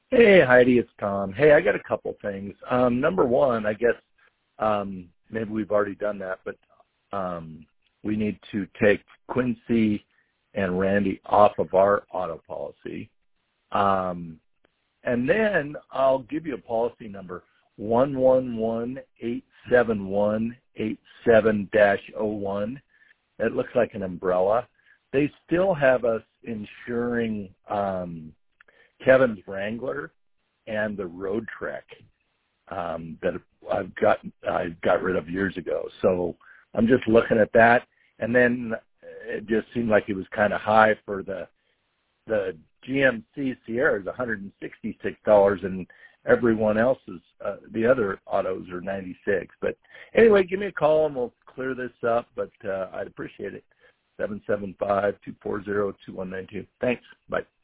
Hey, Heidi, it's Tom. Hey, I got a couple things. Number one, I guess maybe we've already done that, but we need to take Quincy and Randy off of our auto policy. And then I'll give you a policy number, 111-871-87-01. It looks like an umbrella. They still have us insuring Kevin's Wrangler and the Road Trek that I got rid of years ago. So I'm just looking at that, and then it just seemed like it was kind of high for the GMC Sierra is $166, and everyone else's the other autos are $96. But anyway, give me a call and we'll clear this up. But I'd appreciate it. 775-240-2192. Thanks. Bye.